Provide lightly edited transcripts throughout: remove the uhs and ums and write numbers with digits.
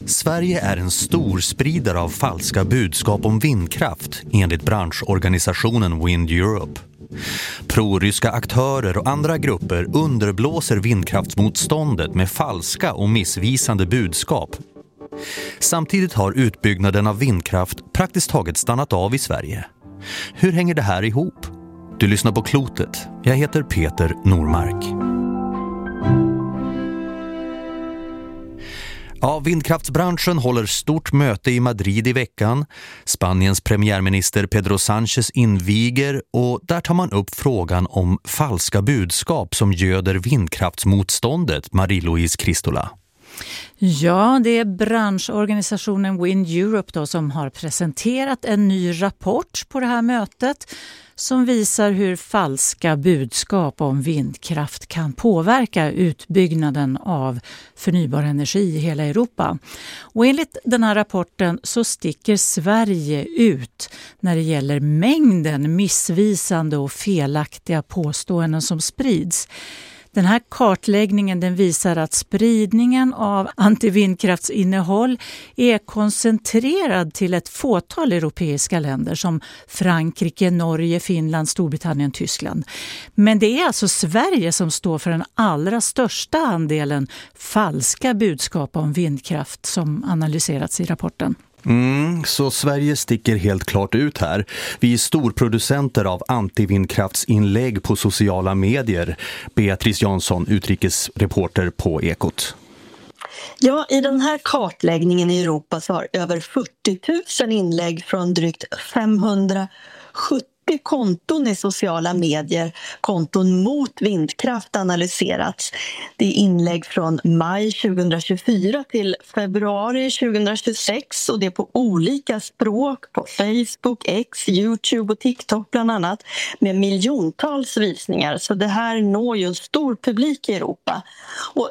Sverige är en stor spridare av falska budskap om vindkraft enligt branschorganisationen Wind Europe. Proryska aktörer och andra grupper underblåser vindkraftsmotståndet med falska och missvisande budskap. Samtidigt har utbyggnaden av vindkraft praktiskt taget stannat av i Sverige. Hur hänger det här ihop? Du lyssnar på Klotet. Jag heter Peter Normark. Ja, vindkraftsbranschen håller stort möte i Madrid i veckan. Spaniens premiärminister Pedro Sánchez inviger och där tar man upp frågan om falska budskap som göder vindkraftsmotståndet, Marie-Louise Kristola. Ja, det är branschorganisationen Wind Europe då som har presenterat en ny rapport på det här mötet som visar hur falska budskap om vindkraft kan påverka utbyggnaden av förnybar energi i hela Europa. Och enligt den här rapporten så sticker Sverige ut när det gäller mängden missvisande och felaktiga påståenden som sprids. Den här kartläggningen den visar att spridningen av antivindkraftsinnehåll är koncentrerad till ett fåtal europeiska länder som Frankrike, Norge, Finland, Storbritannien, Tyskland. Men det är alltså Sverige som står för den allra största andelen falska budskap om vindkraft som analyserats i rapporten. Så Sverige sticker helt klart ut här. Vi är storproducenter av antivindkraftsinlägg på sociala medier. Beatrice Jansson, utrikesreporter på Ekot. Ja, i den här kartläggningen i Europa så har över 40 000 inlägg från drygt 570 konton i sociala medier, konton mot vindkraft analyserats. Det är inlägg från maj 2024 till februari 2026 och det är på olika språk på Facebook, X, YouTube och TikTok bland annat med miljontals visningar. Så det här når ju en stor publik i Europa. Och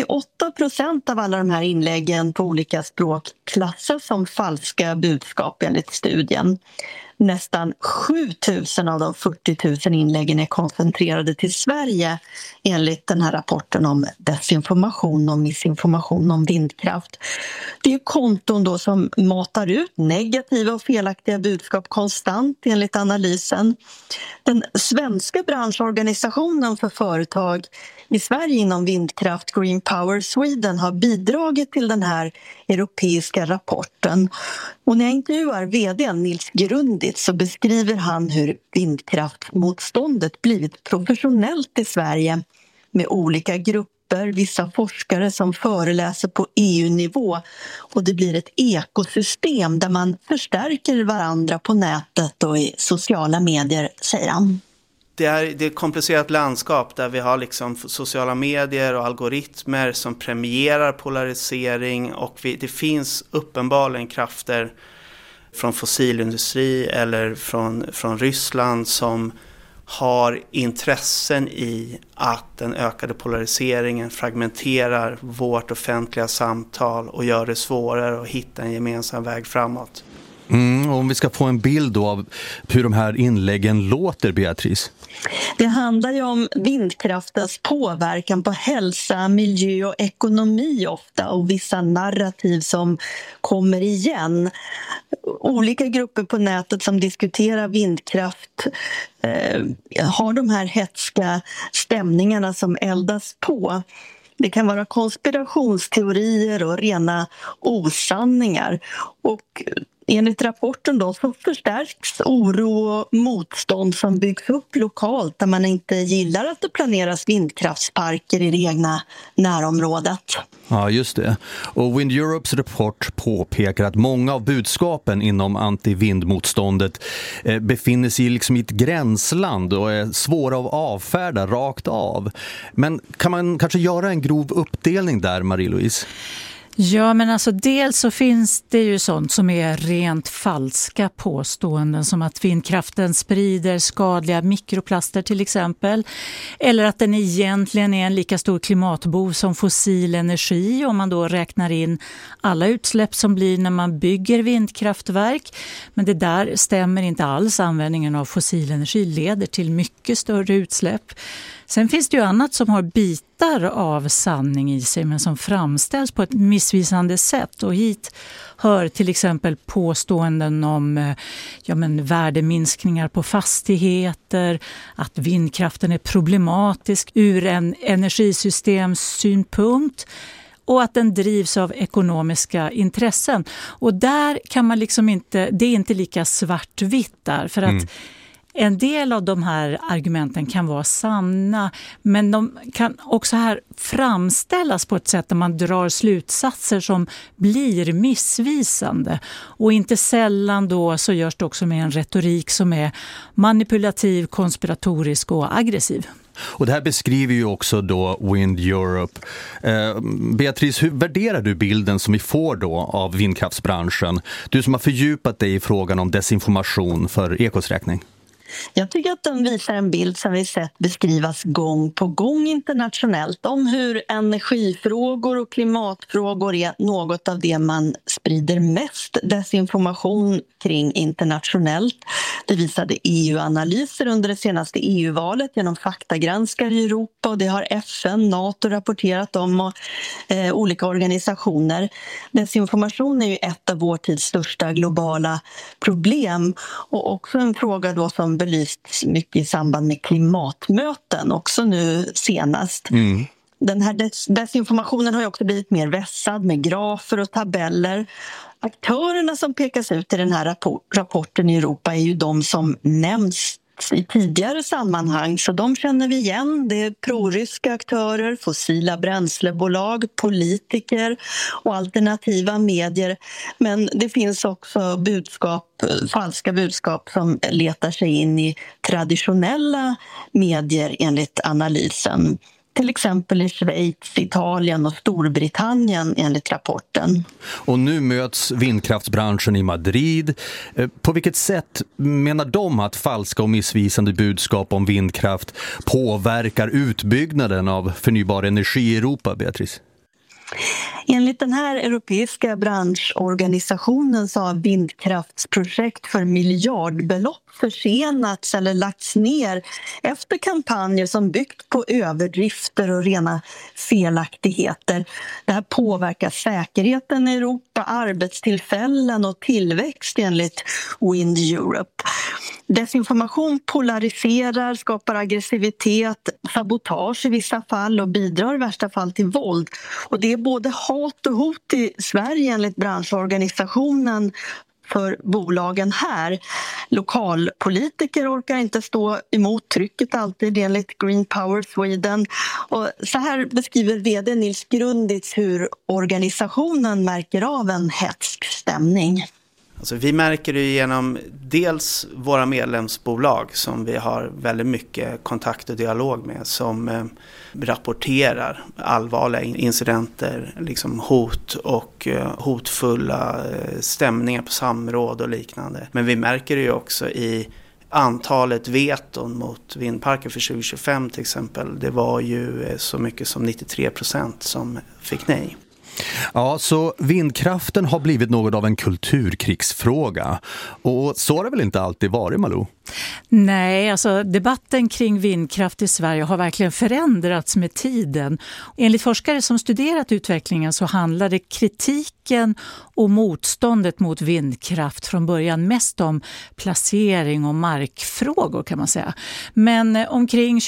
68% av alla de här inläggen på olika språk klassas som falska budskap enligt studien. Nästan 7 000 av de 40 000 inläggen är koncentrerade till Sverige enligt den här rapporten om desinformation och missinformation om vindkraft. Det är konton då som matar ut negativa och felaktiga budskap konstant enligt analysen. Den svenska branschorganisationen för företag i Sverige inom vindkraft, Green Power Sweden, har bidragit till den här europeiska rapporten. Och när jag intervjuar vd Nils Grundit så beskriver han hur vindkraftmotståndet blivit professionellt i Sverige med olika grupper, vissa forskare som föreläser på EU-nivå och det blir ett ekosystem där man förstärker varandra på nätet och i sociala medier, säger han. Det är ett komplicerat landskap där vi har liksom sociala medier och algoritmer som premierar polarisering och det finns uppenbarligen krafter från fossilindustri eller från Ryssland som har intressen i att den ökade polariseringen fragmenterar vårt offentliga samtal och gör det svårare att hitta en gemensam väg framåt. Om vi ska få en bild då av hur de här inläggen låter, Beatrice. Det handlar ju om vindkraftens påverkan på hälsa, miljö och ekonomi ofta och vissa narrativ som kommer igen. Olika grupper på nätet som diskuterar vindkraft har de här hetska stämningarna som eldas på. Det kan vara konspirationsteorier och rena osanningar och enligt rapporten då så förstärks oro och motstånd som byggs upp lokalt där man inte gillar att det planeras vindkraftsparker i det egna närområdet. Ja, just det. Och Wind Europes rapport påpekar att många av budskapen inom antivindmotståndet befinner sig liksom i ett gränsland och är svåra att avfärda rakt av. Men kan man kanske göra en grov uppdelning där, Marie-Louise? Ja, men alltså dels så finns det ju sånt som är rent falska påståenden som att vindkraften sprider skadliga mikroplaster till exempel. Eller att den egentligen är en lika stor klimatbov som fossil energi om man då räknar in alla utsläpp som blir när man bygger vindkraftverk. Men det där stämmer inte alls. Användningen av fossil energi leder till mycket större utsläpp. Sen finns det ju annat som har bitar av sanning i sig men som framställs på ett missvisande sätt. Och hit hör till exempel påståenden om värdeminskningar på fastigheter, att vindkraften är problematisk ur en energisystemssynpunkt och att den drivs av ekonomiska intressen. Och där kan man liksom inte, det är inte lika svartvitt där, för att en del av de här argumenten kan vara sanna, men de kan också här framställas på ett sätt där man drar slutsatser som blir missvisande. Och inte sällan då så görs det också med en retorik som är manipulativ, konspiratorisk och aggressiv. Och det här beskriver ju också då Wind Europe. Beatrice, hur värderar du bilden som vi får då av vindkraftsbranschen? Du som har fördjupat dig i frågan om desinformation för Ekos räkning. Jag tycker att den visar en bild som vi sett beskrivas gång på gång internationellt om hur energifrågor och klimatfrågor är något av det man sprider mest desinformation kring internationellt. Det visade EU-analyser under det senaste EU-valet genom faktagranskare i Europa, och det har FN, NATO rapporterat om och olika organisationer. Desinformation är ju ett av vår tids största globala problem, och också en fråga då som belysts mycket i samband med klimatmöten, också nu senast. Den här desinformationen har ju också blivit mer vässad med grafer och tabeller. Aktörerna som pekas ut i den här rapporten i Europa är ju de som nämns i tidigare sammanhang, så de känner vi igen. Det är proryska aktörer, fossila bränslebolag, politiker och alternativa medier. Men det finns också falska budskap som letar sig in i traditionella medier enligt analysen. Till exempel i Schweiz, Italien och Storbritannien enligt rapporten. Och nu möts vindkraftsbranschen i Madrid. På vilket sätt menar de att falska och missvisande budskap om vindkraft påverkar utbyggnaden av förnybar energi i Europa, Beatrice? Enligt den här europeiska branschorganisationen så har vindkraftsprojekt för miljardbelopp försenats eller lagts ner efter kampanjer som byggt på överdrifter och rena felaktigheter. Det här påverkar säkerheten i Europa, arbetstillfällen och tillväxt enligt Wind Europe. Desinformation polariserar, skapar aggressivitet, sabotage i vissa fall och bidrar i värsta fall till våld. Och det är både hat och hot i Sverige enligt branschorganisationen för bolagen här. Lokalpolitiker orkar inte stå emot trycket alltid enligt Green Power Sweden. Och så här beskriver vd Nils Grunditz hur organisationen märker av en hätsk stämning. Alltså vi märker det genom dels våra medlemsbolag som vi har väldigt mycket kontakt och dialog med, som rapporterar allvarliga incidenter, liksom hot och hotfulla stämningar på samråd och liknande. Men vi märker det ju också i antalet veton mot vindparker för 2025 till exempel. Det var ju så mycket som 93% som fick nej. Ja, så vindkraften har blivit något av en kulturkrigsfråga. Och så har det väl inte alltid varit, Malou? Nej, alltså debatten kring vindkraft i Sverige har verkligen förändrats med tiden. Enligt forskare som studerat utvecklingen så handlade kritiken och motståndet mot vindkraft från början mest om placering och markfrågor kan man säga. Men omkring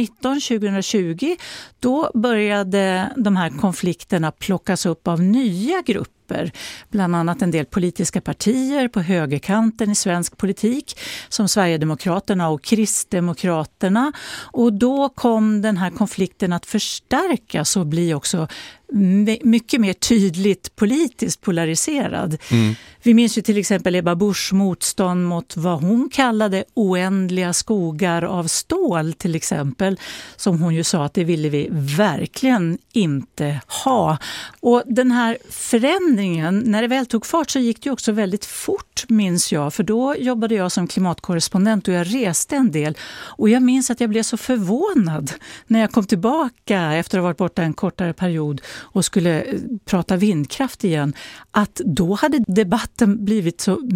2019-2020 då började de här konflikterna plockas upp av nya grupper. Bland annat en del politiska partier på högerkanten i svensk politik som Sverigedemokraterna och Kristdemokraterna. Och då kom den här konflikten att förstärkas och bli också mycket mer tydligt politiskt polariserad. Vi minns ju till exempel Ebba Buschs motstånd mot vad hon kallade oändliga skogar av stål till exempel, som hon ju sa att det ville vi verkligen inte ha. Och den här förändringen, när det väl tog fart så gick det ju också väldigt fort, minns jag, för då jobbade jag som klimatkorrespondent och jag reste en del, och jag minns att jag blev så förvånad när jag kom tillbaka efter att ha varit borta en kortare period och skulle prata vindkraft igen, att då hade debatten blivit så mycket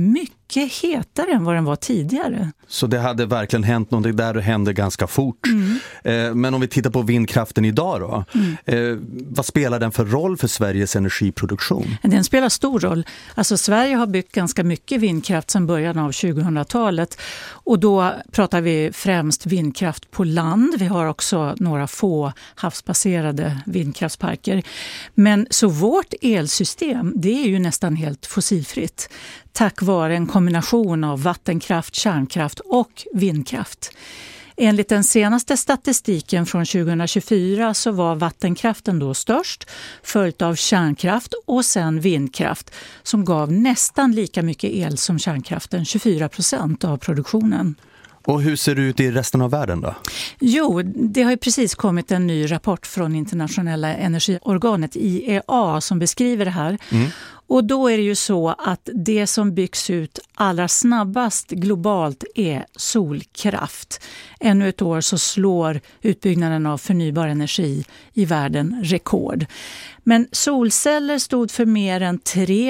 mycket hetare än vad den var tidigare. Så det hade verkligen hänt någonting där och hände ganska fort. Men om vi tittar på vindkraften idag då. Vad spelar den för roll för Sveriges energiproduktion? Den spelar stor roll. Alltså Sverige har byggt ganska mycket vindkraft sedan början av 2000-talet. Och då pratar vi främst vindkraft på land. Vi har också några få havsbaserade vindkraftsparker. Men så vårt elsystem, det är ju nästan helt fossilfritt. Tack vare en kombination av vattenkraft, kärnkraft och vindkraft. Enligt den senaste statistiken från 2024 så var vattenkraften då störst, följt av kärnkraft och sen vindkraft som gav nästan lika mycket el som kärnkraften, 24% av produktionen. Och hur ser det ut i resten av världen då? Jo, det har ju precis kommit en ny rapport från internationella energiorganet IEA som beskriver det här. Och då är det ju så att det som byggs ut allra snabbast globalt är solkraft. Ännu ett år så slår utbyggnaden av förnybar energi i världen rekord. Men solceller stod för mer än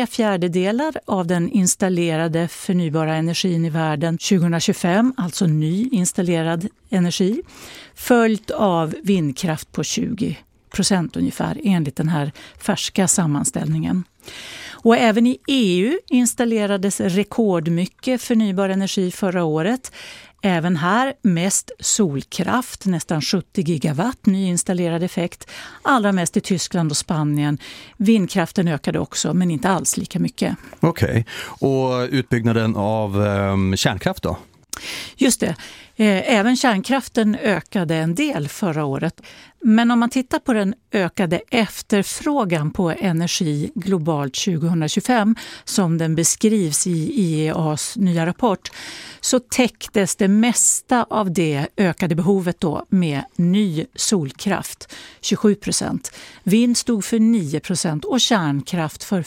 3/4 av den installerade förnybara energin i världen 2025, alltså ny installerad energi, följt av vindkraft på 20% ungefär enligt den här färska sammanställningen. Och även i EU installerades rekordmycket förnybar energi förra året. Även här mest solkraft, nästan 70 gigawatt nyinstallerad effekt. Allra mest i Tyskland och Spanien. Vindkraften ökade också, men inte alls lika mycket. Okej. Och utbyggnaden av kärnkraft då? Just det. Även kärnkraften ökade en del förra året. Men om man tittar på den ökade efterfrågan på energi globalt 2025 som den beskrivs i IEAs nya rapport så täcktes det mesta av det ökade behovet då med ny solkraft, 27%. Vind stod för 9% och kärnkraft för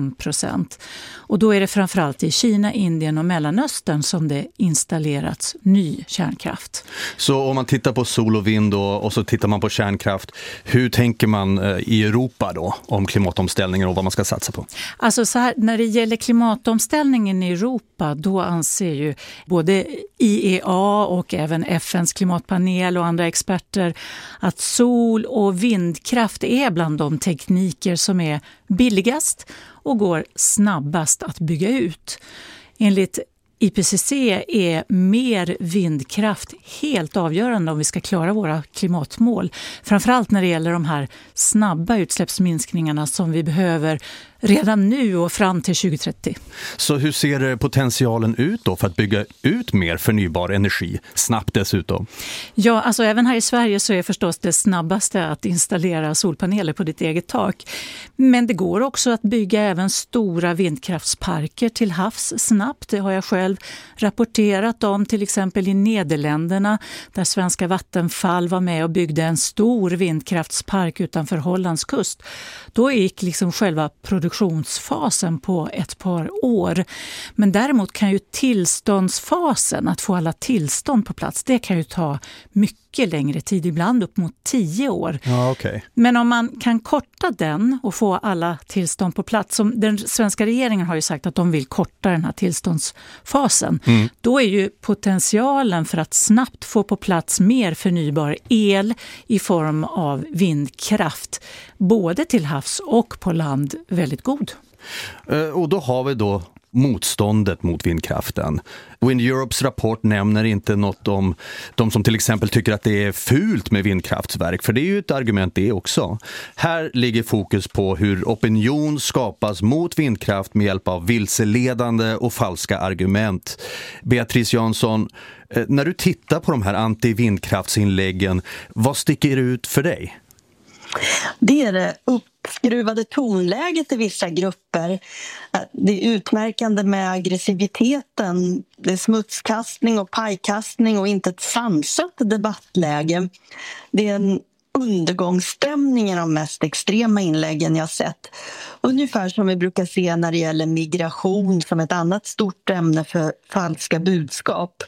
5%. Och då är det framförallt i Kina, Indien och Mellanöstern som det installerats ny kärnkraft. Så om man tittar på sol och vind och så tittar man på kärnkraft, hur tänker man i Europa då om klimatomställningen och vad man ska satsa på? Alltså så här, när det gäller klimatomställningen i Europa då anser ju både IEA och även FNs klimatpanel och andra experter att sol- och vindkraft är bland de tekniker som är billigast och går snabbast att bygga ut. Enligt IPCC är mer vindkraft helt avgörande om vi ska klara våra klimatmål. Framförallt när det gäller de här snabba utsläppsminskningarna som vi behöver redan nu och fram till 2030. Så hur ser potentialen ut då för att bygga ut mer förnybar energi, snabbt dessutom? Ja, alltså även här i Sverige så är förstås det snabbaste att installera solpaneler på ditt eget tak. Men det går också att bygga även stora vindkraftsparker till havs snabbt. Det har jag själv rapporterat om till exempel i Nederländerna där svenska Vattenfall var med och byggde en stor vindkraftspark utanför Hollands kust. Då gick liksom själva produktionsfasen på ett par år. Men däremot kan ju tillståndsfasen, att få alla tillstånd på plats, det kan ju ta mycket längre tid, ibland upp mot 10 år. Ja, okay. Men om man kan korta den och få alla tillstånd på plats, som den svenska regeringen har ju sagt att de vill korta den här tillståndsfasen, då är ju potentialen för att snabbt få på plats mer förnybar el i form av vindkraft, både till havs och på land, väldigt god. Och då har vi då motståndet mot vindkraften. Wind Europes rapport nämner inte något om de som till exempel tycker att det är fult med vindkraftsverk, för det är ju ett argument det också. Här ligger fokus på hur opinion skapas mot vindkraft med hjälp av vilseledande och falska argument. Beatrice Jansson, när du tittar på de här anti-vindkraftsinläggen, vad sticker ut för dig? Det är det uppskruvade tonläget i vissa grupper. Det är utmärkande med aggressiviteten. Det är smutskastning och pajkastning och inte ett sansat debattläge. Det är en undergångsstämning i de mest extrema inläggen jag sett. Ungefär som vi brukar se när det gäller migration som ett annat stort ämne för falska budskap.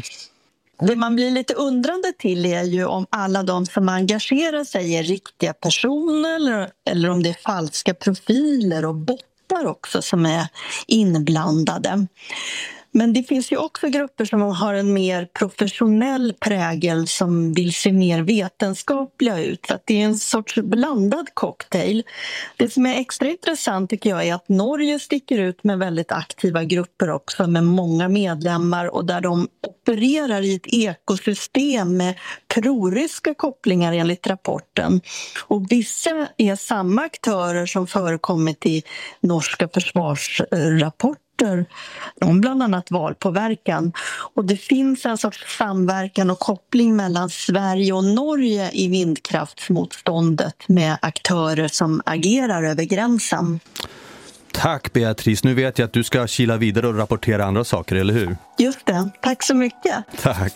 Det man blir lite undrande till är ju om alla de som engagerar sig är riktiga personer eller om det är falska profiler och bottar sossar också som är inblandade. Men det finns ju också grupper som har en mer professionell prägel som vill se mer vetenskapliga ut. Så att det är en sorts blandad cocktail. Det som är extra intressant tycker jag är att Norge sticker ut med väldigt aktiva grupper också med många medlemmar och där de opererar i ett ekosystem med proryska kopplingar enligt rapporten. Och vissa är samma aktörer som förekommit i norska försvarsrapporter om bland annat valpåverkan. Och det finns en sorts samverkan och koppling mellan Sverige och Norge i vindkraftsmotståndet med aktörer som agerar över gränsen. Tack Beatrice, nu vet jag att du ska kila vidare och rapportera andra saker, eller hur? Just det, tack så mycket. Tack.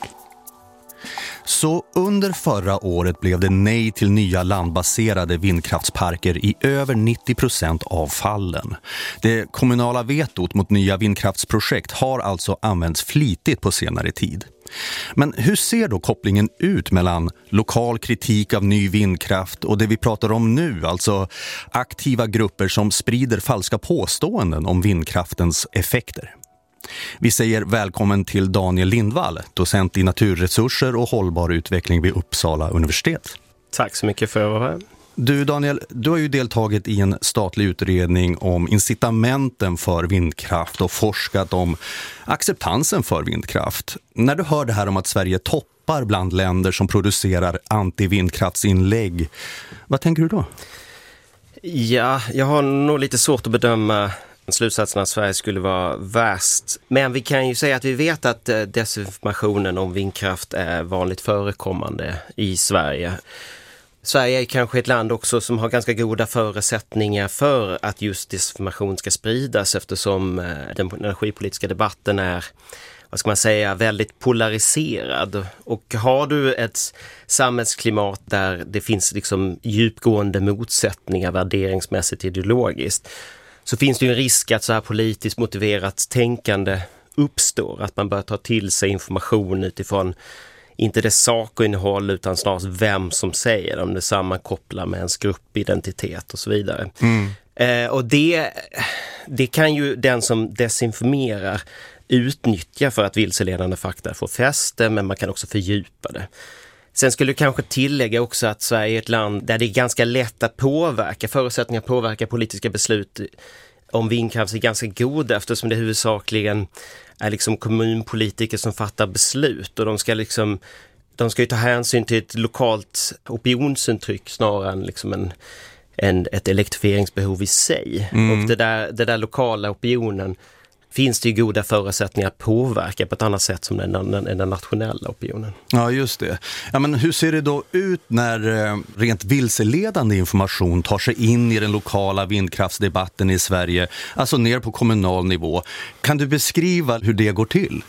Så under förra året blev det nej till nya landbaserade vindkraftsparker i över 90% av fallen. Det kommunala vetot mot nya vindkraftsprojekt har alltså använts flitigt på senare tid. Men hur ser då kopplingen ut mellan lokal kritik av ny vindkraft och det vi pratar om nu, alltså aktiva grupper som sprider falska påståenden om vindkraftens effekter? Vi säger välkommen till Daniel Lindvall, docent i naturresurser och hållbar utveckling vid Uppsala universitet. Tack så mycket för att vara här. Du Daniel, du har ju deltagit i en statlig utredning om incitamenten för vindkraft och forskat om acceptansen för vindkraft. När du hör det här om att Sverige toppar bland länder som producerar anti-vindkraftsinlägg, vad tänker du då? Ja, jag har nog lite svårt att bedöma slutsatsen att Sverige skulle vara värst. Men vi kan ju säga att vi vet att desinformationen om vindkraft är vanligt förekommande i Sverige. Sverige är kanske ett land också som har ganska goda förutsättningar för att just desinformation ska spridas eftersom den energipolitiska debatten är, vad ska man säga, väldigt polariserad. Och har du ett samhällsklimat där det finns liksom djupgående motsättningar värderingsmässigt ideologiskt, så finns det ju en risk att så här politiskt motiverat tänkande uppstår. Att man börjar ta till sig information utifrån inte det sakinnehåll utan snarare vem som säger det, om det sammankopplar med ens gruppidentitet och så vidare. Och det kan ju den som desinformerar utnyttja för att vilseledande fakta får fäste, men man kan också fördjupa det. Sen skulle jag kanske tillägga också att Sverige är ett land där det är ganska lätt att påverka, förutsättningar att påverka politiska beslut om vindkraft är ganska goda eftersom det huvudsakligen är liksom kommunpolitiker som fattar beslut och de ska ju ta hänsyn till ett lokalt opinionsintryck snarare än liksom ett elektrifieringsbehov i sig. Och det där lokala opinionen finns det ju goda förutsättningar att påverka på ett annat sätt som den nationella opinionen. Ja, just det. Ja, men hur ser det då ut när rent vilseledande information tar sig in i den lokala vindkraftsdebatten i Sverige, alltså ner på kommunal nivå? Kan du beskriva hur det går till?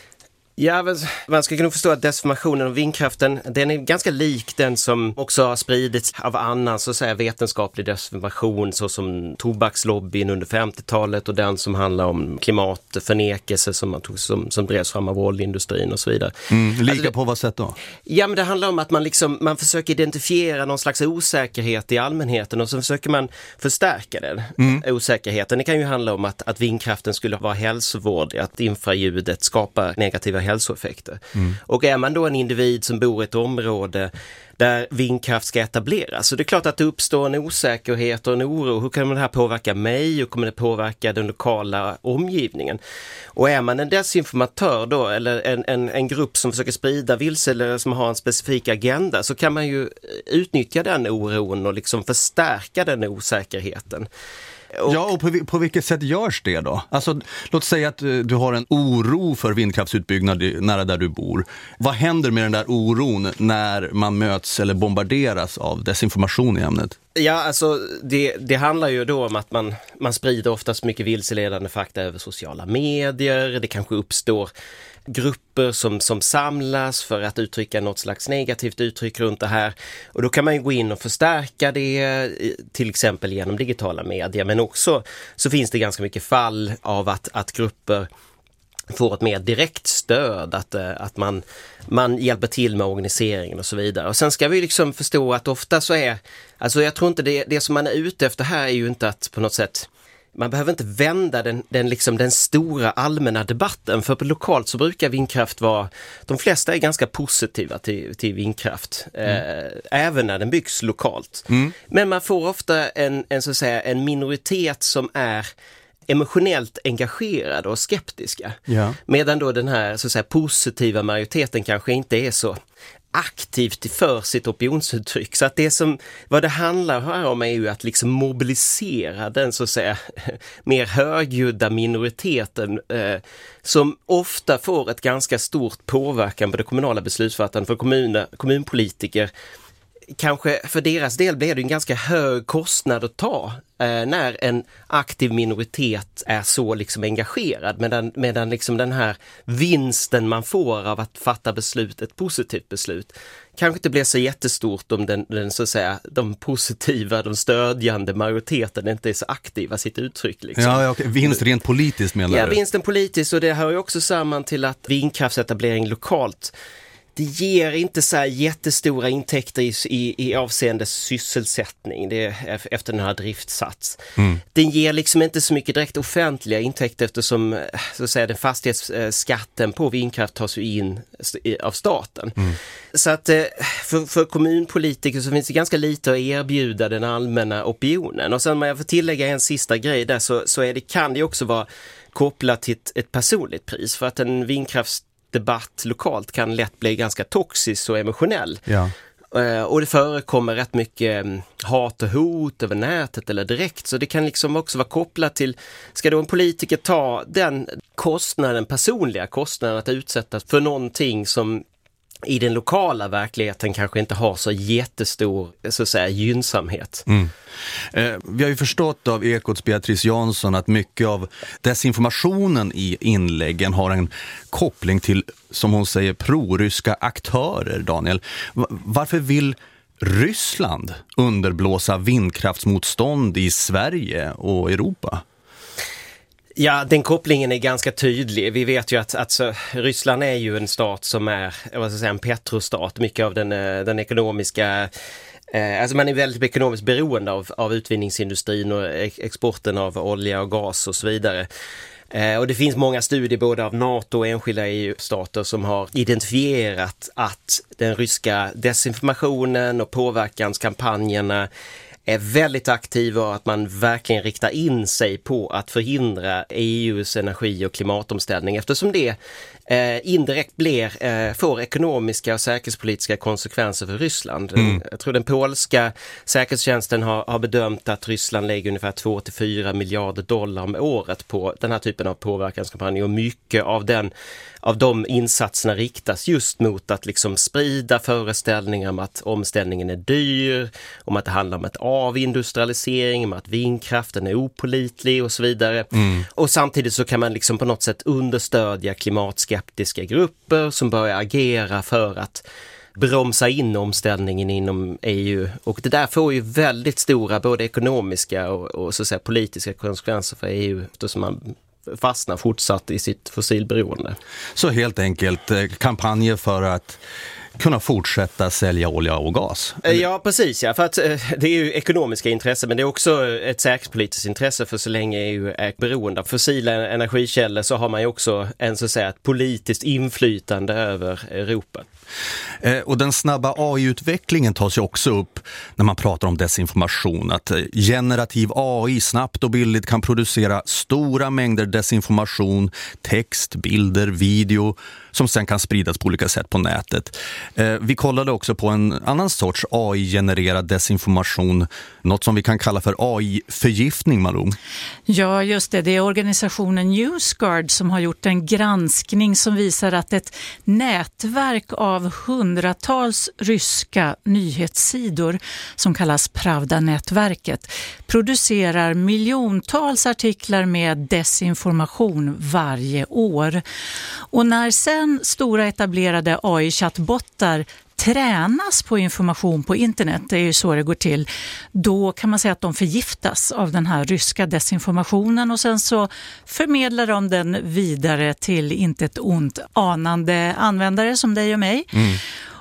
Ja, man ska kunna förstå att desinformationen om vindkraften, den är ganska lik den som också har spridits av annan så att säga vetenskaplig desinformation såsom tobakslobbyn under 50-talet och den som handlar om klimatförnekelse som drevs fram av oljeindustrin och så vidare. Lika på vad sätt då? Ja, men det handlar om att man försöker identifiera någon slags osäkerhet i allmänheten och så försöker man förstärka den osäkerheten. Det kan ju handla om att vindkraften skulle vara hälsovård, att infraljudet skapar negativa hälsoeffekter. Och är man då en individ som bor i ett område där vindkraft ska etableras, så det är klart att det uppstår en osäkerhet och en oro. Hur kan det här påverka mig? Hur kommer det påverka den lokala omgivningen? Och är man en desinformatör då, eller en grupp som försöker sprida vilse eller som har en specifik agenda, så kan man ju utnyttja den oron och liksom förstärka den osäkerheten. Ja, och på vilket sätt görs det då? Alltså, låt säga att du har en oro för vindkraftsutbyggnad nära där du bor. Vad händer med den där oron när man möts eller bombarderas av desinformation i ämnet? Ja, alltså det handlar ju då om att man sprider oftast mycket vilseledande fakta över sociala medier. Det kanske uppstår grupper som samlas för att uttrycka något slags negativt uttryck runt det här. Och då kan man ju gå in och förstärka det till exempel genom digitala medier. Men också så finns det ganska mycket fall av att grupper får ett mer direkt stöd, att man hjälper till med organiseringen och så vidare. Och sen ska vi liksom förstå att ofta så är, alltså jag tror inte det som man är ute efter här är ju inte att på något sätt man behöver inte vända den stora allmänna debatten, för på lokalt så brukar vindkraft vara, de flesta är ganska positiva till vindkraft, även när den byggs lokalt. Men man får ofta en minoritet som är emotionellt engagerade och skeptiska. Ja. Medan då den här så att säga positiva majoriteten kanske inte är så aktivt för sitt opinionsuttryck. Så att vad det handlar här om är ju att liksom mobilisera den så att säga mer högljudda minoriteten som ofta får ett ganska stort påverkan på det kommunala beslutsfattandet, för kommunpolitiker. Kanske för deras del blir det en ganska hög kostnad att ta när en aktiv minoritet är så liksom engagerad, medan liksom den här vinsten man får av att fatta ett positivt beslut kanske inte blir så jättestort om den så att säga, de positiva, de stödjande majoriteten inte är så aktiva sitt uttryck. Liksom. Ja, okay. Vinst rent politiskt menar du? Ja, vinsten politiskt, och det hör ju också samman till att vindkraftsetablering lokalt, det ger inte så här jättestora intäkter i avseende sysselsättning efter den här driftsats. Den ger liksom inte så mycket direkt offentliga intäkter, eftersom så att säga, den fastighetsskatten på vindkraft tas ju in av staten. Så att för kommunpolitiker så finns det ganska lite att erbjuda den allmänna opinionen. Och sen om jag får tillägga en sista grej där, så kan det också vara kopplat till ett personligt pris, för att en vindkraftsdebatt lokalt kan lätt bli ganska toxisk och emotionell. Ja. Och det förekommer rätt mycket hat och hot över nätet eller direkt, så det kan liksom också vara kopplat till, ska då en politiker ta den personliga kostnaden att utsättas för någonting som i den lokala verkligheten kanske inte har så jättestor så att säga gynnsamhet. Vi har ju förstått av Ekots Beatrice Jansson att mycket av desinformationen i inläggen har en koppling till, som hon säger, proryska aktörer, Daniel. Varför vill Ryssland underblåsa vindkraftsmotstånd i Sverige och Europa? Ja, den kopplingen är ganska tydlig. Vi vet ju att Ryssland är ju en stat som är en petrostat. Mycket av den ekonomiska, alltså man är väldigt ekonomiskt beroende av utvinningsindustrin och exporten av olja och gas och så vidare. Och det finns många studier både av NATO och enskilda EU-stater som har identifierat att den ryska desinformationen och påverkanskampanjerna är väldigt aktiva och att man verkligen riktar in sig på att förhindra EUs energi- och klimatomställning, eftersom det indirekt får ekonomiska och säkerhetspolitiska konsekvenser för Ryssland. Jag tror den polska säkerhetstjänsten har bedömt att Ryssland lägger ungefär 2-4 miljarder dollar om året på den här typen av påverkanskampanj, och mycket av de insatserna riktas just mot att liksom sprida föreställningar om att omställningen är dyr, om att det handlar om ett avindustrialisering, om att vindkraften är opålitlig och så vidare. Och samtidigt så kan man liksom på något sätt understödja klimatskeptiska grupper som börjar agera för att bromsa in omställningen inom EU. Och det där får ju väldigt stora både ekonomiska och så att säga politiska konsekvenser för EU, eftersom man fastnar fortsatt i sitt fossilberoende. Så helt enkelt kampanjer för att kunna fortsätta sälja olja och gas? Eller? Ja, precis. Ja, för att det är ju ekonomiska intressen, men det är också ett säkerhetspolitiskt intresse, för så länge EU är beroende av fossila energikällor så har man ju också ett politiskt inflytande över Europa. Och den snabba AI-utvecklingen tas ju också upp när man pratar om desinformation. Att generativ AI snabbt och billigt kan producera stora mängder desinformation, text, bilder, video som sen kan spridas på olika sätt på nätet. Vi kollade också på en annan sorts AI-genererad desinformation, något som vi kan kalla för AI-förgiftning, Malou. Ja, just det. Det är organisationen NewsGuard som har gjort en granskning som visar att ett nätverk av hundratals ryska nyhetssidor som kallas Pravda-nätverket producerar miljontals artiklar med desinformation varje år. Och när sen stora etablerade AI-chattbottar tränas på information på internet, det är ju så det går till, då kan man säga att de förgiftas av den här ryska desinformationen och sen så förmedlar de den vidare till inte ett ont anande användare som dig och mig.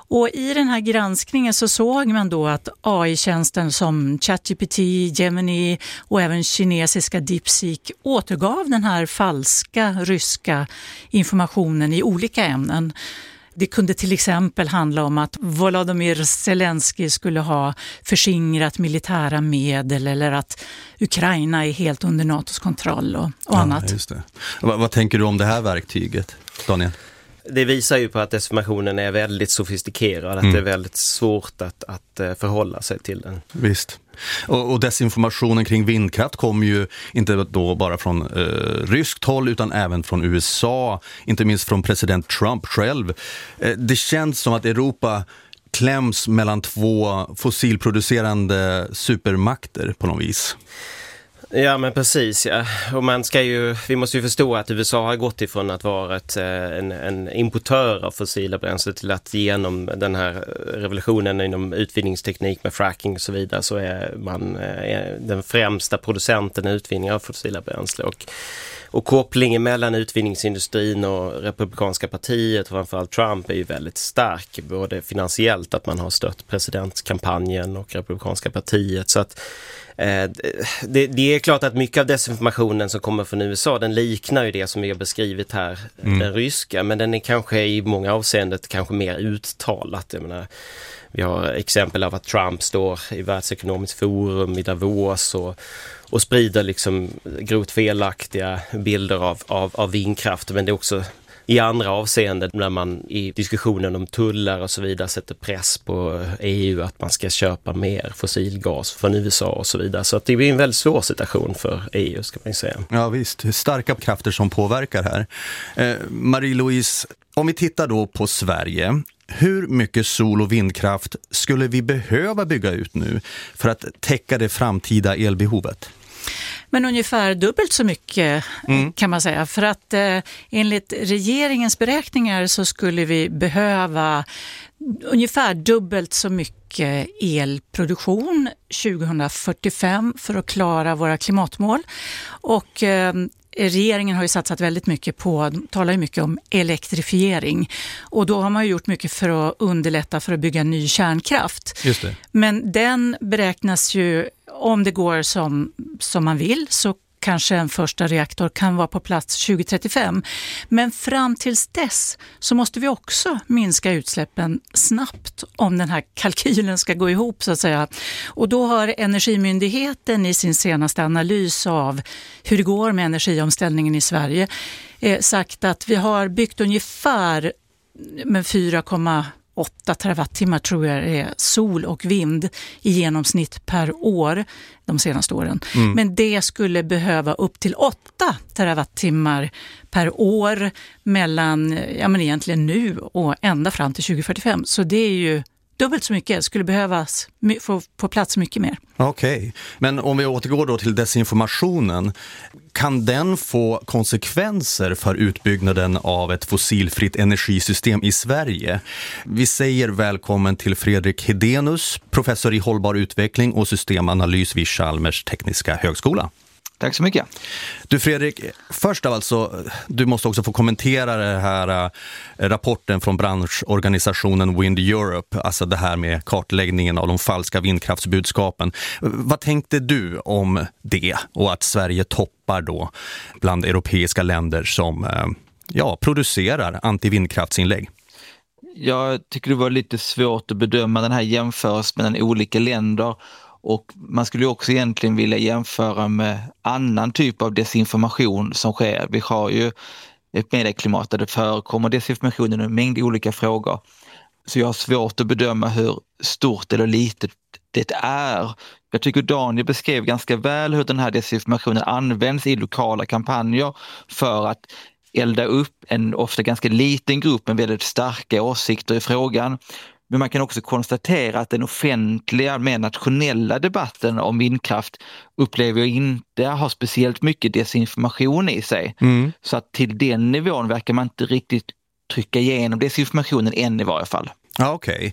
Och i den här granskningen så såg man då att AI-tjänsten som ChatGPT, Gemini och även kinesiska DeepSeek återgav den här falska ryska informationen i olika ämnen. Det kunde till exempel handla om att Volodymyr Zelensky skulle ha förskingrat militära medel eller att Ukraina är helt under NATOs kontroll och annat. Just det. Vad tänker du om det här verktyget, Daniel? Det visar ju på att desinformationen är väldigt sofistikerad, att det är väldigt svårt att förhålla sig till den. Visst. Och desinformationen kring vindkraft kommer ju inte då bara från ryskt håll utan även från USA, inte minst från president Trump själv. Det känns som att Europa kläms mellan två fossilproducerande supermakter på något vis. Ja, men precis. Ja. Och vi måste ju förstå att USA har gått ifrån att vara en importör av fossila bränsle till att genom den här revolutionen inom utvinningsteknik med fracking och så vidare så är man den främsta producenten i utvinning av fossila bränsle. Och kopplingen mellan utvinningsindustrin och republikanska partiet, framförallt Trump, är ju väldigt stark. Både finansiellt, att man har stött presidentkampanjen och republikanska partiet. Så att det är klart att mycket av desinformationen som kommer från USA, den liknar ju det som vi har beskrivit här, den ryska. Men den är kanske i många avseenden kanske mer uttalat. Jag menar, vi har exempel av att Trump står i världsekonomiskt forum i Davos och sprider liksom grovt felaktiga bilder av vindkraft. Men det är också i andra avseenden när man i diskussionen om tullar och så vidare sätter press på EU att man ska köpa mer fossilgas från USA och så vidare. Så att det blir en väldigt svår situation för EU, ska man säga. Ja visst, starka krafter som påverkar här. Marie-Louise, om vi tittar då på Sverige, hur mycket sol- och vindkraft skulle vi behöva bygga ut nu för att täcka det framtida elbehovet? Men ungefär dubbelt så mycket kan man säga. För att enligt regeringens beräkningar så skulle vi behöva ungefär dubbelt så mycket elproduktion 2045 för att klara våra klimatmål. Och regeringen har ju satsat väldigt mycket talar ju mycket om elektrifiering. Och då har man ju gjort mycket för att underlätta för att bygga ny kärnkraft. Just det. Men den beräknas ju, om det går som man vill, så kanske en första reaktor kan vara på plats 2035. Men fram tills dess så måste vi också minska utsläppen snabbt om den här kalkylen ska gå ihop så att säga. Och då har Energimyndigheten i sin senaste analys av hur det går med energiomställningen i Sverige sagt att vi har byggt ungefär med 4,8 terawattimmar tror jag är sol och vind i genomsnitt per år de senaste åren. Men det skulle behöva upp till 8 terawattimmar per år mellan egentligen nu och ända fram till 2045. Så det är ju dubbelt så mycket, skulle behövas få på plats mycket mer. Okej, men om vi återgår då till desinformationen, kan den få konsekvenser för utbyggnaden av ett fossilfritt energisystem i Sverige? Vi säger välkommen till Fredrik Hedenius, professor i hållbar utveckling och systemanalys vid Chalmers tekniska högskola. Tack så mycket. Du Fredrik, först av alltså, du måste också få kommentera den här rapporten från branschorganisationen Wind Europe, alltså det här med kartläggningen av de falska vindkraftsbudskapen. Vad tänkte du om det och att Sverige toppar då bland europeiska länder som producerar antivindkraftsinlägg? Jag tycker det var lite svårt att bedöma den här jämförelsen mellan olika länder. Och man skulle också egentligen vilja jämföra med annan typ av desinformation som sker. Vi har ju ett medieklimat där det förekommer desinformation i en mängd olika frågor. Så jag har svårt att bedöma hur stort eller litet det är. Jag tycker Daniel beskrev ganska väl hur den här desinformationen används i lokala kampanjer för att elda upp en ofta ganska liten grupp med väldigt starka åsikter i frågan. Men man kan också konstatera att den offentliga, mer nationella debatten om vindkraft upplever jag inte har speciellt mycket desinformation i sig. Så att till den nivån verkar man inte riktigt trycka igenom desinformationen än i varje fall. Ja, okej.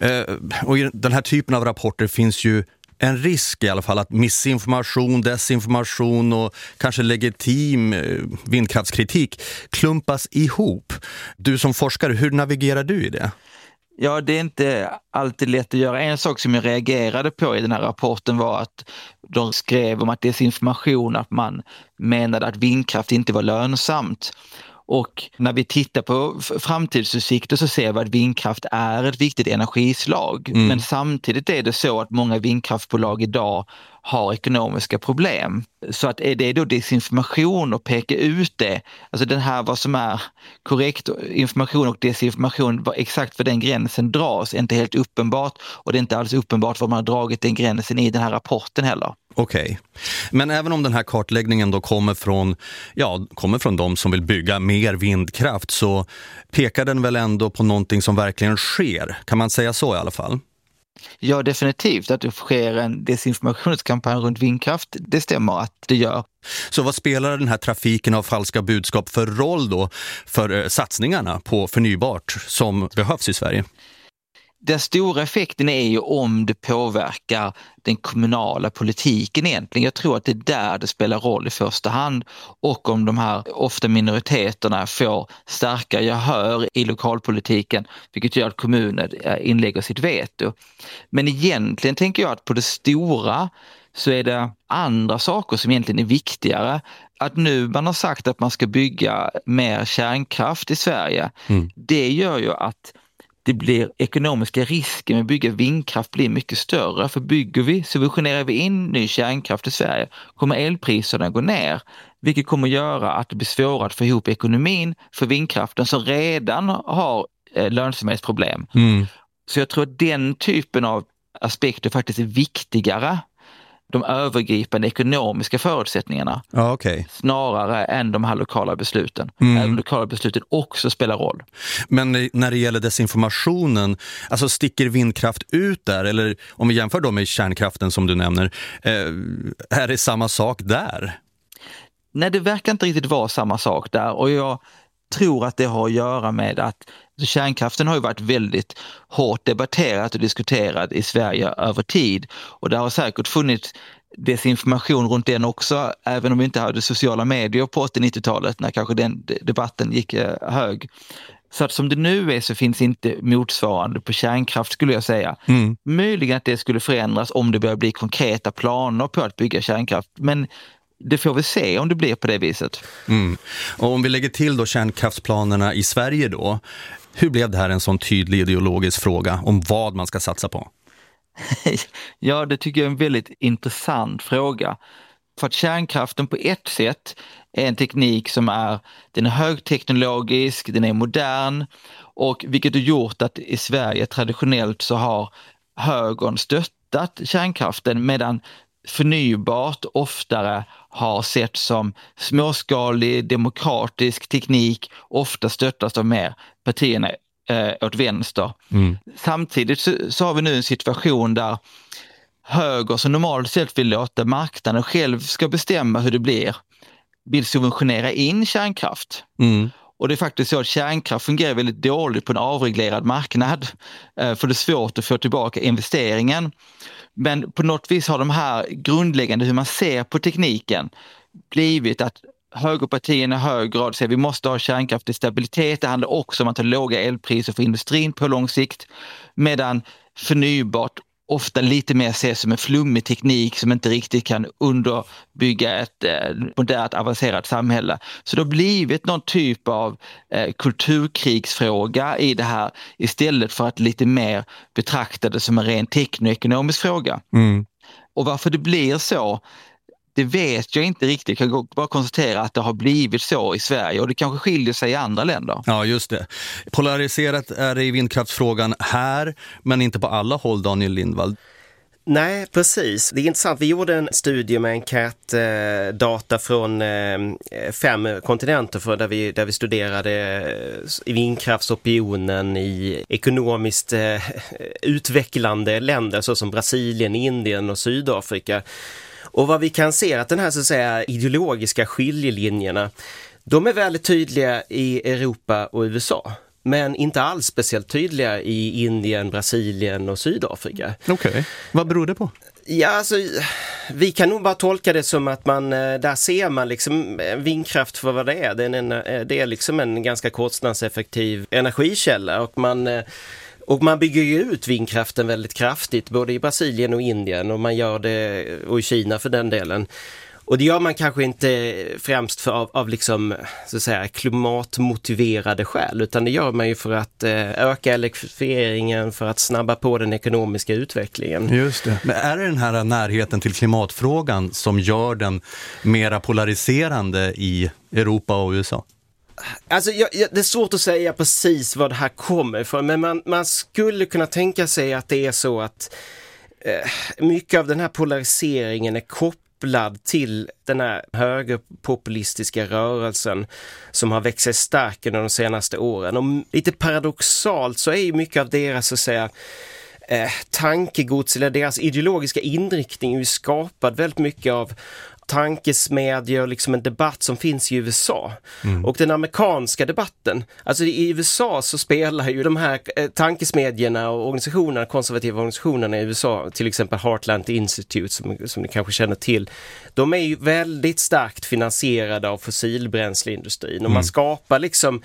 Och i den här typen av rapporter finns ju en risk i alla fall att missinformation, desinformation och kanske legitim vindkraftskritik klumpas ihop. Du som forskare, hur navigerar du i det? Ja, det är inte alltid lätt att göra. En sak som jag reagerade på i den här rapporten var att de skrev om att desinformation, att man menade att vindkraft inte var lönsamt. Och när vi tittar på framtidsutsikter så ser vi att vindkraft är ett viktigt energislag. Men samtidigt är det så att många vindkraftbolag idag har ekonomiska problem. Så att är det då desinformation och peka ut det, alltså den här vad som är korrekt information och desinformation, vad exakt för den gränsen dras är inte helt uppenbart, och det är inte alls uppenbart var man har dragit den gränsen i den här rapporten heller. Okej. Men även om den här kartläggningen då kommer från de som vill bygga mer vindkraft, så pekar den väl ändå på någonting som verkligen sker. Kan man säga så i alla fall? Ja, definitivt att det sker en desinformationskampanj runt vindkraft. Det stämmer att det gör. Så vad spelar den här trafiken av falska budskap för roll då för satsningarna på förnybart som behövs i Sverige? Den stora effekten är ju om det påverkar den kommunala politiken egentligen. Jag tror att det är där det spelar roll i första hand, och om de här ofta minoriteterna får starka gehör i lokalpolitiken, vilket gör att kommuner inlägger sitt veto. Men egentligen tänker jag att på det stora så är det andra saker som egentligen är viktigare. Att nu man har sagt att man ska bygga mer kärnkraft i Sverige, det gör ju att det blir ekonomiska risker med att bygga vindkraft blir mycket större. För subventionerar vi in ny kärnkraft i Sverige kommer elpriserna gå ner. Vilket kommer göra att det blir svårare att få ihop ekonomin för vindkraften som redan har lönsamhetsproblem. Så jag tror att den typen av aspekter faktiskt är viktigare, de övergripande ekonomiska förutsättningarna, snarare än de här lokala besluten. Även lokala besluten också spelar roll. Men när det gäller desinformationen, alltså sticker vindkraft ut där? Eller om vi jämför dem med kärnkraften som du nämner, är det samma sak där? Nej, det verkar inte riktigt vara samma sak där, och jag tror att det har att göra med att kärnkraften har ju varit väldigt hårt debatterat och diskuterad i Sverige över tid, och det har säkert funnits desinformation runt den också, även om vi inte hade sociala medier på 80-90-talet när kanske den debatten gick hög. Så att som det nu är så finns inte motsvarande på kärnkraft, skulle jag säga. Möjligen att det skulle förändras om det börjar bli konkreta planer på att bygga kärnkraft, men det får vi se om det blir på det viset. Och om vi lägger till då kärnkraftsplanerna i Sverige då, hur blev det här en sån tydlig ideologisk fråga om vad man ska satsa på? Ja, det tycker jag är en väldigt intressant fråga. För att kärnkraften på ett sätt är en teknik som den är högteknologisk, den är modern, och vilket har gjort att i Sverige traditionellt så har högern stöttat kärnkraften, medan förnybart oftare har sett som småskalig demokratisk teknik, ofta stöttas av mer partierna åt vänster. Samtidigt så har vi nu en situation där höger som normalt sett vill låta marknaden själv ska bestämma hur det blir, vill subventionera in kärnkraft. Och det är faktiskt så att kärnkraft fungerar väldigt dåligt på en avreglerad marknad, för det är svårt att få tillbaka investeringen. Men på något vis har de här grundläggande hur man ser på tekniken blivit att högerpartierna i hög grad säger att vi måste ha kärnkraft i stabilitet. Det handlar också om att ha låga elpriser för industrin på lång sikt, medan förnybart ofta lite mer ses som en flummig teknik som inte riktigt kan underbygga ett modernt avancerat samhälle. Så det har blivit någon typ av kulturkrigsfråga i det här, istället för att lite mer betrakta det som en ren teknoekonomisk fråga. Och varför det blir så, det vet jag inte riktigt. Jag kan bara konstatera att det har blivit så i Sverige, och det kanske skiljer sig i andra länder. Ja, just det. Polariserat är det i vindkraftsfrågan här, men inte på alla håll, Daniel Lindvall. Nej, precis. Det är intressant. Vi gjorde en studie med enkätdata från 5 kontinenter där vi studerade vindkraftsopinionen i ekonomiskt utvecklande länder såsom Brasilien, Indien och Sydafrika. Och vad vi kan se är att den här så att säga ideologiska skiljelinjerna, de är väldigt tydliga i Europa och USA, men inte alls speciellt tydliga i Indien, Brasilien och Sydafrika. Okej. Vad beror det på? Ja, alltså, vi kan nog bara tolka det som att där ser man liksom vindkraft för vad det är. Det är liksom en ganska kostnadseffektiv energikälla, Och man bygger ju ut vindkraften väldigt kraftigt, både i Brasilien och Indien, och man gör det, och i Kina för den delen. Och det gör man kanske inte främst av liksom, så att säga, klimatmotiverade skäl, utan det gör man ju för att öka elektrifieringen, för att snabba på den ekonomiska utvecklingen. Just det. Men är det den här närheten till klimatfrågan som gör den mera polariserande i Europa och USA? Alltså, det är svårt att säga precis vad det här kommer ifrån, men man skulle kunna tänka sig att det är så att mycket av den här polariseringen är kopplad till den här högerpopulistiska rörelsen som har växt sig stark under de senaste åren. Och lite paradoxalt så är ju mycket av deras, så att säga, tankegods eller deras ideologiska inriktning är ju skapad väldigt mycket av tankesmedjor, liksom en debatt som finns i USA. Och den amerikanska debatten, alltså i USA så spelar ju de här tankesmedjorna och organisationerna, konservativa organisationerna i USA, till exempel Heartland Institute som ni kanske känner till, de är ju väldigt starkt finansierade av fossilbränsleindustrin, och man skapar liksom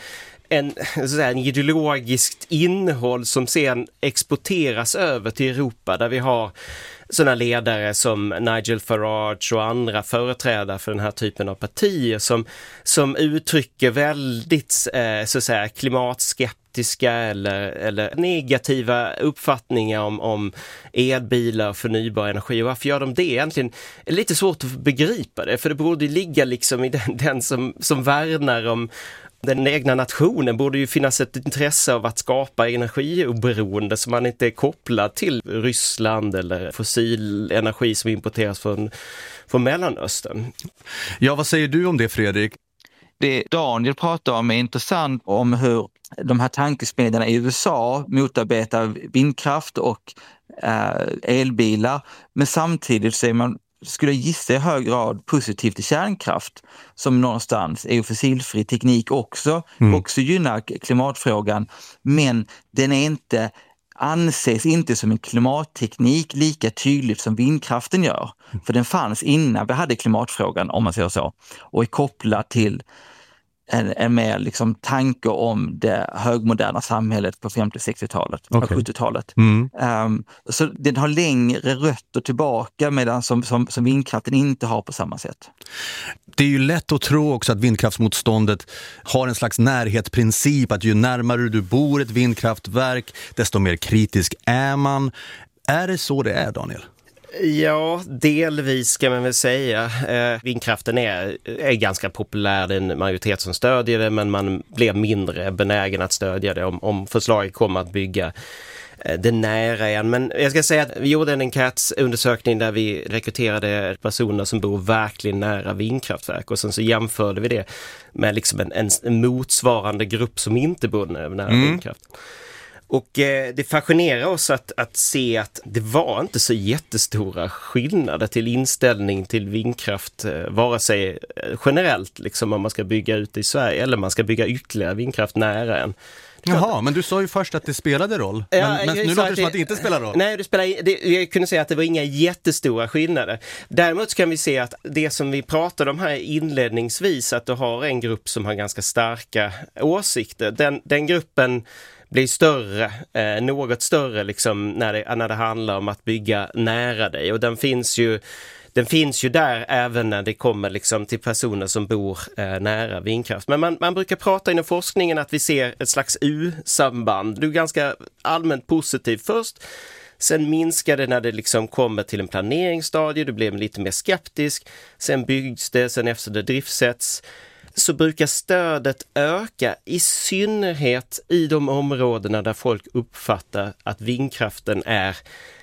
en ideologiskt innehåll som sen exporteras över till Europa, där vi har sådana ledare som Nigel Farage och andra företrädare för den här typen av partier som uttrycker väldigt så att säga klimatskeptiska eller negativa uppfattningar om elbilar och förnybar energi. Och varför gör de det? Egentligen är det lite svårt att begripa det, för det borde ligga liksom i den som värnar om den egna nationen. Borde ju finnas ett intresse av att skapa energioberoende så man inte är kopplad till Ryssland eller fossil energi som importeras från Mellanöstern. Ja, vad säger du om det, Fredrik? Det Daniel pratar om är intressant, om hur de här tankesmedjarna i USA motarbetar vindkraft och elbilar, men samtidigt säger man, skulle jag gissa i hög grad positivt till kärnkraft som någonstans är fossilfri teknik också gynnar klimatfrågan, men den är inte, anses inte som en klimatteknik lika tydligt som vindkraften gör, för den fanns innan vi hade klimatfrågan, om man säger så, och är kopplad till en mer liksom tanke om det högmoderna samhället på 50-60-talet och 70-talet. Så den har längre rötter tillbaka, medan som vindkraften inte har på samma sätt. Det är ju lätt att tro också att vindkraftsmotståndet har en slags närhetsprincip, att ju närmare du bor ett vindkraftverk, desto mer kritisk är man. Är det så det är, Daniel? Ja, delvis ska man väl säga. Vindkraften är ganska populär, det är en majoritet som stödjer det, men man blir mindre benägen att stödja det om förslaget kommer att bygga det nära igen. Men jag ska säga att vi gjorde en enkätundersökning där vi rekryterade personer som bor verkligen nära vindkraftverk, och sen så jämförde vi det med liksom en motsvarande grupp som inte bor nära vindkraft. Och det fascinerar oss att se att det var inte så jättestora skillnader till inställning till vindkraft, vare sig generellt liksom, om man ska bygga ut i Sverige eller man ska bygga ytterligare vindkraft nära en. Jaha, men du sa ju först att det spelade roll. Men nu låter det som att det inte spelar roll. Nej, jag kunde säga att det var inga jättestora skillnader. Däremot kan vi se att det som vi pratade om här inledningsvis, att du har en grupp som har ganska starka åsikter. Den gruppen blir större, något större liksom, när det handlar om att bygga nära dig. Och den finns ju där även när det kommer liksom till personer som bor nära vindkraft. Men man brukar prata inom forskningen att vi ser ett slags U-samband. Du är ganska allmänt positiv först. Sen minskar det när det liksom kommer till en planeringsstadie. Du blir lite mer skeptisk. Sen byggs det, sen efter det driftsätts, så brukar stödet öka, i synnerhet i de områdena där folk uppfattar att vindkraften är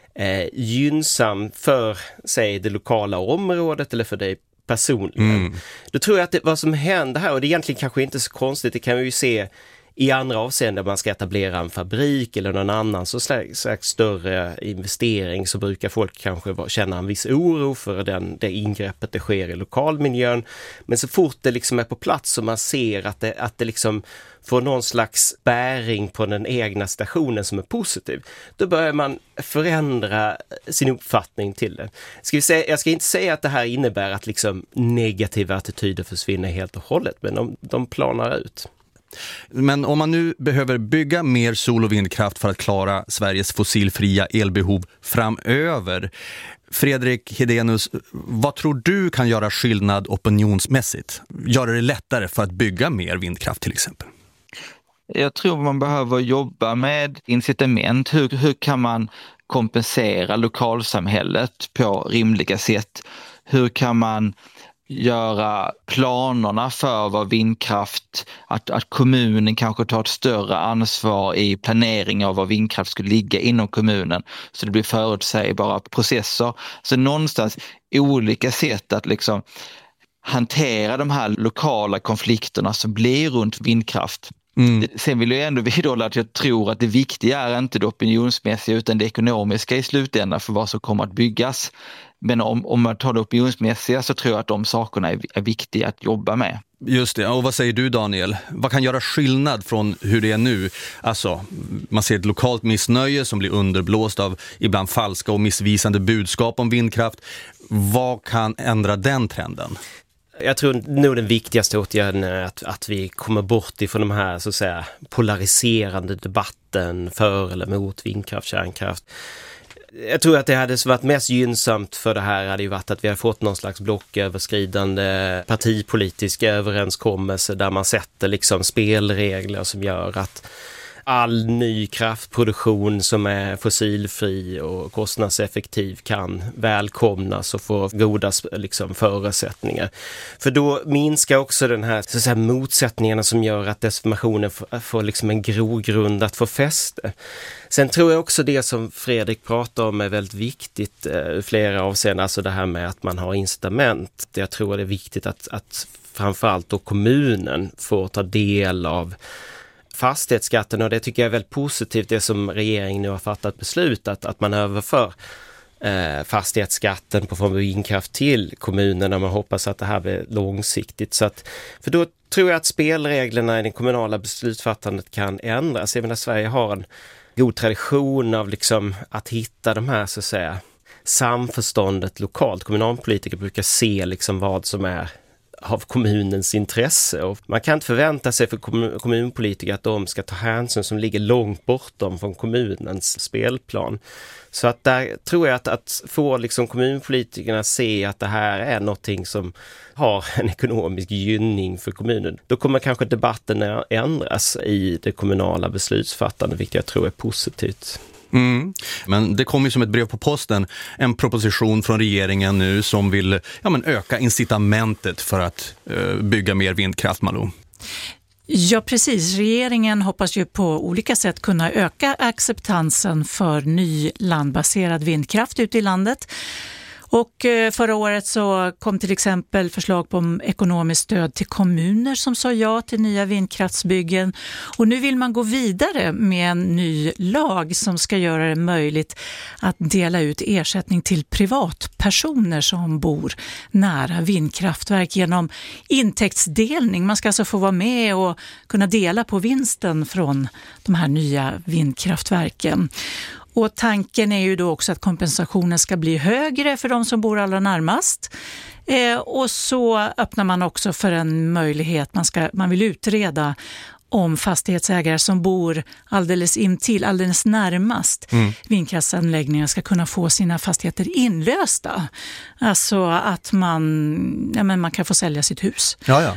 gynnsam för, säg, det lokala området eller för dig personligen. Då tror jag att vad som händer här, och det är egentligen kanske inte så konstigt, det kan vi ju se i andra avseenden, man ska etablera en fabrik eller någon annan så slags större investering, så brukar folk kanske känna en viss oro för det ingreppet det sker i lokalmiljön. Men så fort det liksom är på plats och man ser att det liksom får någon slags bäring på den egna stationen som är positiv, då börjar man förändra sin uppfattning till det. Jag ska inte säga att det här innebär att liksom negativa attityder försvinner helt och hållet, men de planar ut. Men om man nu behöver bygga mer sol- och vindkraft för att klara Sveriges fossilfria elbehov framöver, Fredrik Hedenius, vad tror du kan göra skillnad opinionsmässigt? Göra det lättare för att bygga mer vindkraft till exempel? Jag tror man behöver jobba med incitament. Hur kan man kompensera lokalsamhället på rimliga sätt? Hur kan man göra planerna för vad vindkraft, att kommunen kanske tar ett större ansvar i planering av vad vindkraft skulle ligga inom kommunen, så det blir förutsägbara processer. Så någonstans olika sätt att liksom hantera de här lokala konflikterna som blir runt vindkraft. Sen vill jag ändå vidhålla att jag tror att det viktiga är inte det opinionsmässiga utan det ekonomiska i slutändan för vad som kommer att byggas. Men om man tar det opinionsmässiga så tror jag att de sakerna är viktiga att jobba med. Just det, och vad säger du Daniel? Vad kan göra skillnad från hur det är nu? Alltså, man ser ett lokalt missnöje som blir underblåst av ibland falska och missvisande budskap om vindkraft. Vad kan ändra den trenden? Jag tror nog den viktigaste åtgärden är att vi kommer bort ifrån de här så att säga polariserande debatten för eller mot vindkraft, kärnkraft. Jag tror att det hade varit mest gynnsamt för det här hade ju varit att vi har fått någon slags blocköverskridande partipolitisk överenskommelse där man sätter liksom spelregler som gör att all ny kraftproduktion som är fossilfri och kostnadseffektiv kan välkomnas och få goda liksom, förutsättningar. För då minskar också den här, så att säga, motsättningarna som gör att desinformationen får liksom en grogrund att få fäste. Sen tror jag också det som Fredrik pratar om är väldigt viktigt i flera avseenden, alltså det här med att man har incitament. Jag tror det är viktigt att framförallt då kommunen får ta del av fastighetsskatten, och det tycker jag är väldigt positivt det som regeringen nu har fattat beslut att man överför fastighetsskatten på form av vindkraft till kommunerna. Man hoppas att det här blir långsiktigt. Så att, för då tror jag att spelreglerna i det kommunala beslutsfattandet kan ändras. Jag menar, Sverige har en god tradition av liksom att hitta de här så att säga samförståndet lokalt. Kommunalpolitiker brukar se liksom vad som är av kommunens intresse, och man kan inte förvänta sig för kommunpolitiker att de ska ta hänsyn som ligger långt bortom från kommunens spelplan. Så att där tror jag att få liksom kommunpolitikerna se att det här är någonting som har en ekonomisk gynning för kommunen. Då kommer kanske debatten ändras i det kommunala beslutsfattandet, vilket jag tror är positivt. Men det kommer ju som ett brev på posten en proposition från regeringen nu som vill öka incitamentet för att bygga mer vindkraft, Malou. Ja, precis. Regeringen hoppas ju på olika sätt kunna öka acceptansen för ny landbaserad vindkraft ute i landet. Och förra året så kom till exempel förslag på ekonomiskt stöd till kommuner som sa ja till nya vindkraftsbyggen. Och nu vill man gå vidare med en ny lag som ska göra det möjligt att dela ut ersättning till privatpersoner som bor nära vindkraftverk genom intäktsdelning. Man ska alltså få vara med och kunna dela på vinsten från de här nya vindkraftverken. Och tanken är ju då också att kompensationen ska bli högre för de som bor allra närmast. Och så öppnar man också för en möjlighet, man vill utreda om fastighetsägare som bor alldeles närmast vindkraftsanläggningar ska kunna få sina fastigheter inlösta. Alltså att man kan få sälja sitt hus. Ja.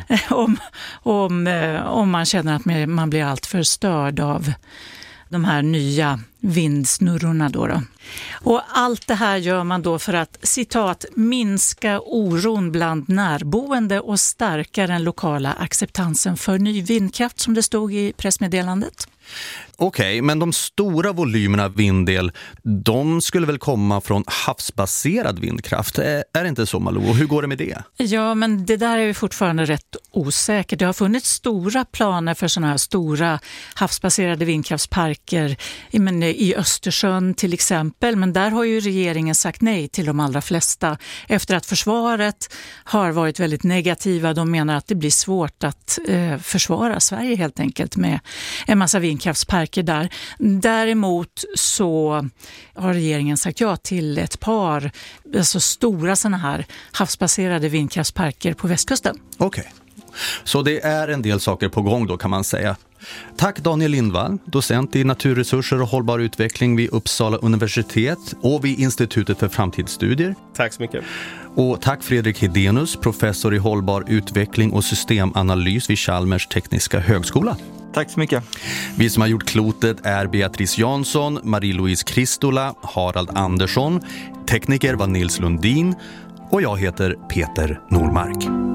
om man känner att man blir allt för störd av de här nya vindsnurrorna då. Och allt det här gör man då för att, citat, minska oron bland närboende och stärka den lokala acceptansen för ny vindkraft, som det stod i pressmeddelandet. Okej, men de stora volymerna vindel, de skulle väl komma från havsbaserad vindkraft? Är det inte så, Malou? Och hur går det med det? Ja, men det där är ju fortfarande rätt osäkert. Det har funnits stora planer för sådana här stora havsbaserade vindkraftsparker i Östersjön till exempel. Men där har ju regeringen sagt nej till de allra flesta efter att försvaret har varit väldigt negativa. De menar att det blir svårt att försvara Sverige helt enkelt med en massa vindkraftsparker där. Däremot så har regeringen sagt ja till ett par stora sådana här havsbaserade vindkraftsparker på västkusten. Okej. Så det är en del saker på gång då kan man säga. Tack Daniel Lindvall, docent i naturresurser och hållbar utveckling vid Uppsala universitet och vid Institutet för framtidsstudier. Tack så mycket. Och tack Fredrik Hedenius, professor i hållbar utveckling och systemanalys vid Chalmers tekniska högskola. Tack så mycket. Vi som har gjort klotet är Beatrice Jansson, Marie-Louise Kristola, Harald Andersson, tekniker var Nils Lundin och jag heter Peter Normark.